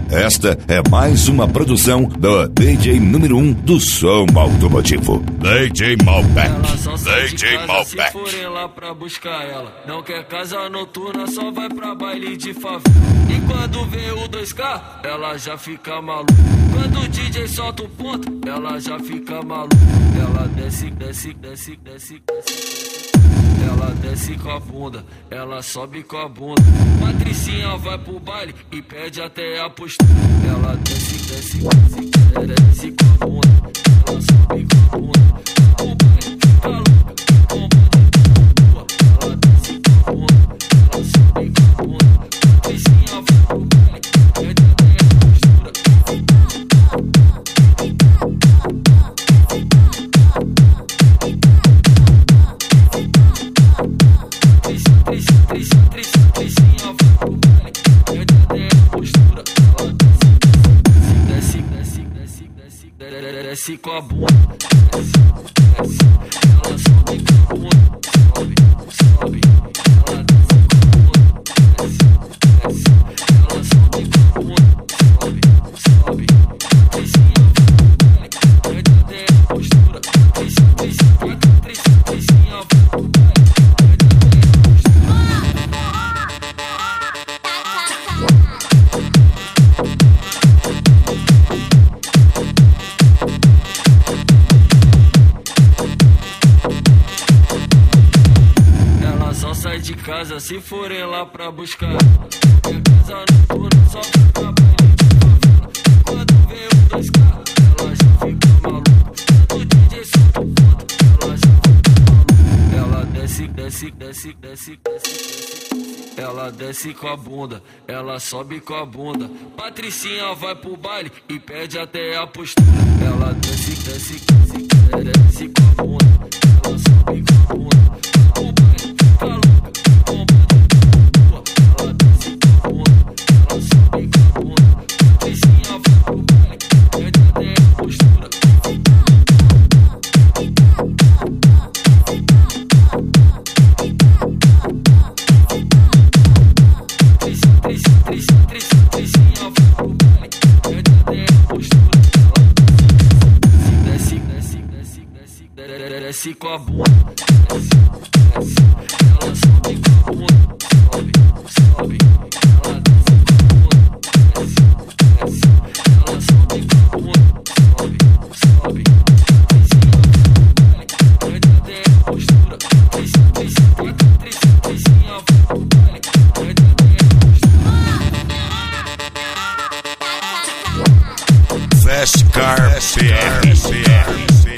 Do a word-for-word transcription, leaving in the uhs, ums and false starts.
Esta é mais uma produção do D J número um do som automotivo, D J Malbec. D J Malbec. Se forem lá pra buscar ela, não quer casa noturna, só vai pra baile de favela. E quando vê o dois K, ela já fica maluca. Quando o D J solta o ponto, ela já fica maluca. Ela desce, desce, desce, desce, desce. Ela desce com a bunda, ela sobe com a bunda. Patricinha vai pro baile e pede até a postura. Ela desce, desce, desce, desce com a bunda. Ela sobe com a bunda. O baile fica louca, bomba de rua. Ela desce com a bunda, ela sobe com a bunda. Patricinha vai pro baile e pede até a postura. Desce com a bunda, desce, desce, ela sobe com a bunda, sobe, sobe, ela desce com a bunda, desce, desce, ela sobe com a bunda, sobe, sobe, Patricinha vai pro baile, pede até a postura, Patricinha, Patricinha, Patricinha vai pro baile, pede até a postura. Sai de casa se forem lá pra buscar. Quer casa noturna, só vai pra baile de favela. Quando vê o dois K, ela já fica maluca. Quando o D J solta o ponto, ela já fica maluca. Ela desce, desce, desce, desce, desce. Ela desce com a bunda, ela sobe com a bunda. Patricinha vai pro baile e pede até a postura. Ela desce, desce, desce, desce com a bunda. Ela sobe com a bunda. O baile fica louca, bomba de rua. Ela desce com a bunda, ela sobe com a bunda. Patricinha vai pro baile, pede até a postura. Patricinha vai pro baile, pede até a postura. Ela desce, desce, desce, desce, desce, desce com a bunda, desce, desce, ela sobe com a bunda, sobe, sobe, ela desce com a bunda, desce, desce, ela sobe com a bunda, sobe, sobe, Patricinha vai pro baile, pede até a postura, Patricinha, Patricinha, Patricinha vai pro baile, pede até a postura. Fast Car P R.